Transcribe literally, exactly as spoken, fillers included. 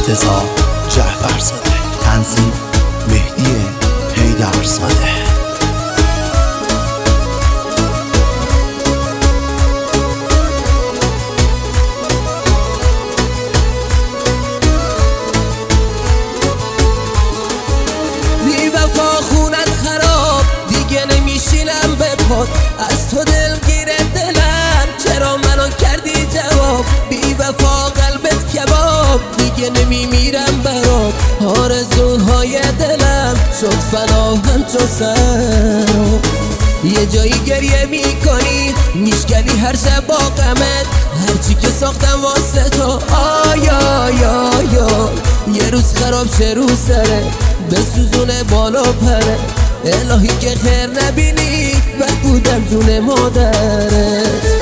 مرتضی جعفرزاده، تنظیم مهدی حیدرزاده. خونت خراب دیگه نمیشینم به پات، از تو دلگیر دلم چرا منو کردی جواب؟ بی وفا قلبت کباب دیگه نمیمیرم برات، آرزوهای دلم شد فنا همچو سراب. یه جایی گریه میکنی میشکنی هر شب با غمت، هرچی که ساختم واسه تو آیا آیا آیا یه روز خراب شه رو سره بسوزونه بالا پره. الهی که خیر نبینی بد بودم جون مادرت.